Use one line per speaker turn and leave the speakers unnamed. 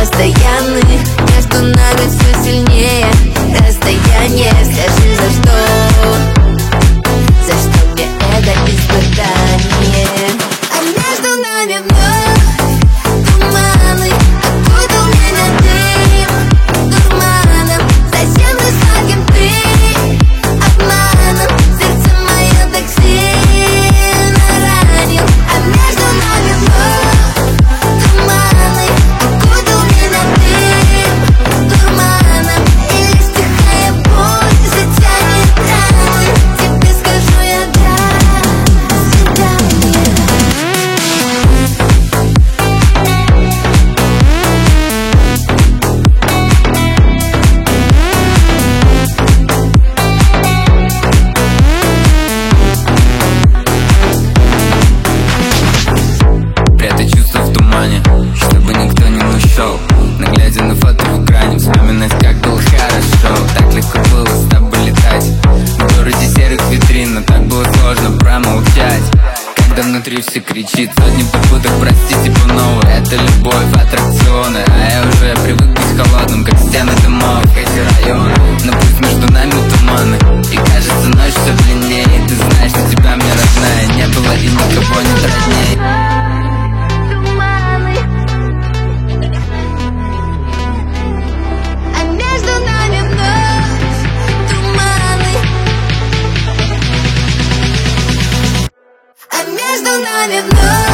постоянны. Между нами все сильнее расстояние. Скажи, за что мне это испытание? А между нами вновь туманы, окутал меня дым дурманом. Совсем же сладким ты обманом, сердце мое так сильно ранил. А между нами вновь туманы, окутал меня дым дурманом. И лишь тихая боль затянет раны. Тебе скажу я да, свидание.
Прятать чувства в тумане, чтобы никто не нашел. Но глядя на фото в экране, вспоминать, как было хорошо. Так легко было с тобой летать в городе серых витрин, но так было сложно промолчать, когда внутри все кричит. Сотни попыток простить и по новой. Это любовь, аттракционы, а я уже привык быть холодным, как стены домов, эти районы. Но пусть между нами туманы, и кажется ночь все длиннее. И ты знаешь, что тебя мне родная не было и никого нет родней.
А между нами вновь туманы. А между нами вновь